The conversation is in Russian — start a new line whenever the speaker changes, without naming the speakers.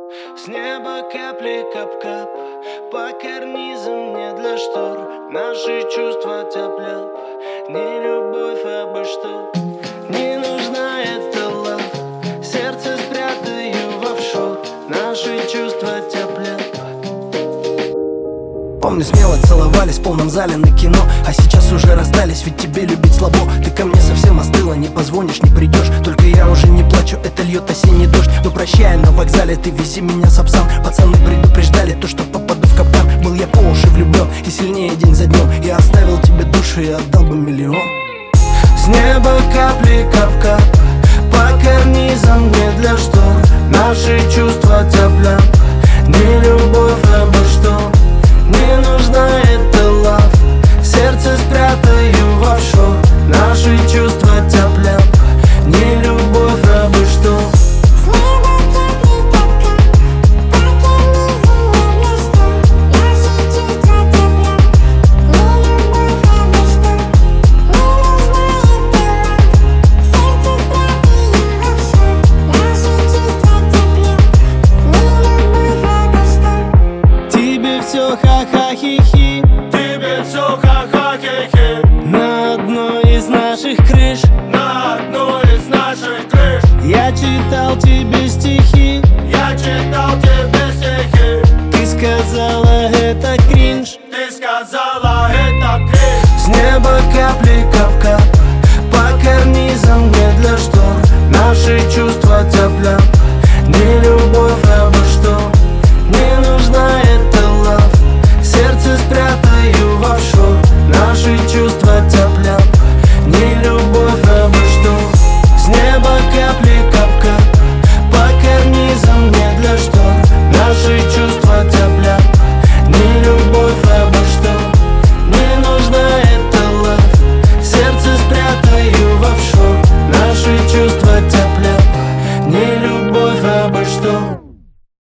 С неба капли кап-кап, по карнизам не для штор. Наши чувства тяп-ляп, не любовь, а бы что. Не нужна эта лав, сердце спрятаю в офшор. Наши чувства тяп-ляп.
Помню, смело целовались в полном зале на кино, а сейчас уже расстались, ведь тебе любить слабо. Ты ко мне совсем остыла, не позвонишь, не придешь. Только я уже не плачу, это льет осенний дождь. Но прощай, на вокзале ты вези меня сапсан. Пацаны предупреждали то, что попаду в капкан. Был я по уши влюблен и сильнее день за днем. Я оставил тебе душу и отдал бы миллион.
С неба капли кап-кап, по карнизам не для штор. Наши чувства тяп-ляп, не любовь,